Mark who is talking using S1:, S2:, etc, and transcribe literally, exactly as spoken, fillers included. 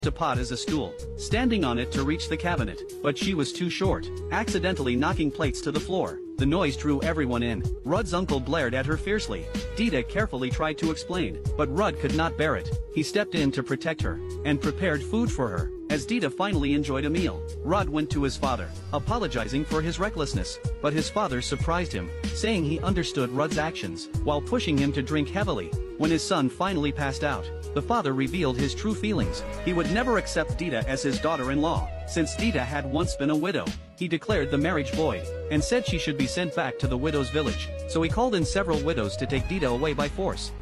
S1: a pot as a stool, standing on it to reach the cabinet, but she was too short, accidentally knocking plates to the floor. The noise drew everyone in. Rudd's uncle blared at her fiercely. Dita carefully tried to explain, but Rudd could not bear it. He stepped in to protect her, and prepared food for her. As Dita finally enjoyed a meal, Rudd went to his father, apologizing for his recklessness, but his father surprised him, saying he understood Rudd's actions, while pushing him to drink heavily. When his son finally passed out, the father revealed his true feelings. He would never accept Dita as his daughter-in-law, since Dita had once been a widow. He declared the marriage void, and said she should be sent back to the widow's village, so he called in several widows to take Dita away by force.